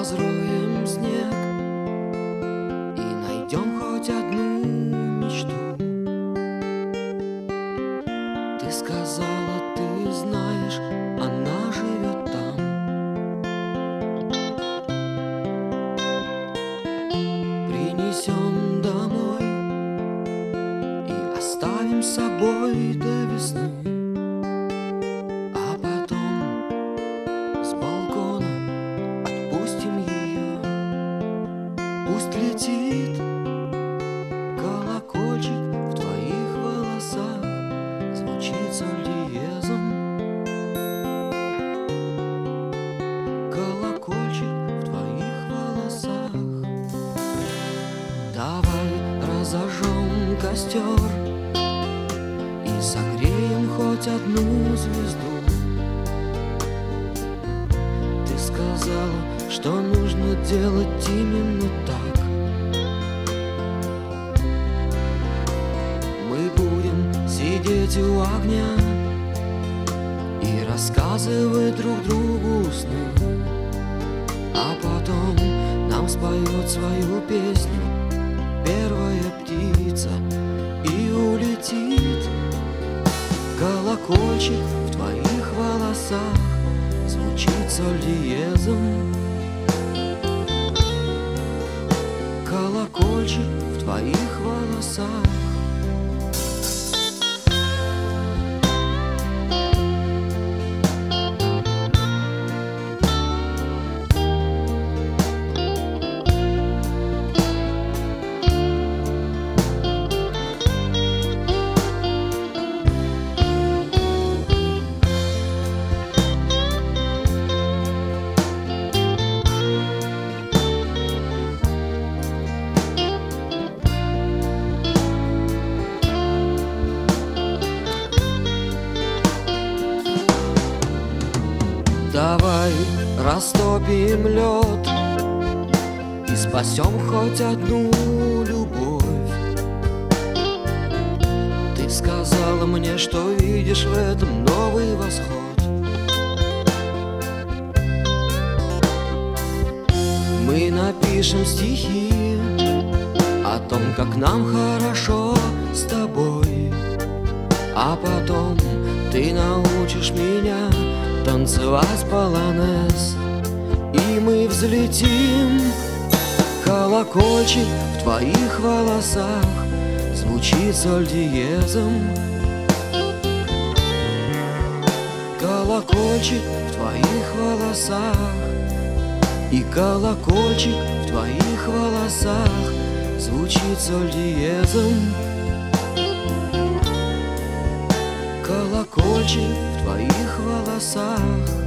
разроем снег и найдем хоть одну мечту. Ты сказала, ты знаешь, она живет там. Принесем домой и оставим с собой до весны. А потом с балкона отпустим ее. Пусть летит колокольчик в твоих волосах, звучит соль диезом. Колокольчик в твоих волосах. Давай разожжем костер и согреем хоть одну звезду. Ты сказала, что нужно делать именно так. Мы будем сидеть у огня и рассказывать друг другу сны, а потом нам споет свою песню первая птица и улетит. Колокольчик в твоих волосах звучит соль диезом. Колокольчик в твоих волосах. Давай растопим лед и спасем хоть одну любовь. Ты сказала мне, что видишь в этом новый восход. Мы напишем стихи о том, как нам хорошо с тобой, а потом ты научишь меня танцевать полонез, и мы взлетим. Колокольчик в твоих волосах звучит соль диезом. Колокольчик в твоих волосах, и колокольчик в твоих волосах звучит соль диезом. Колокольчик в твоих волосах.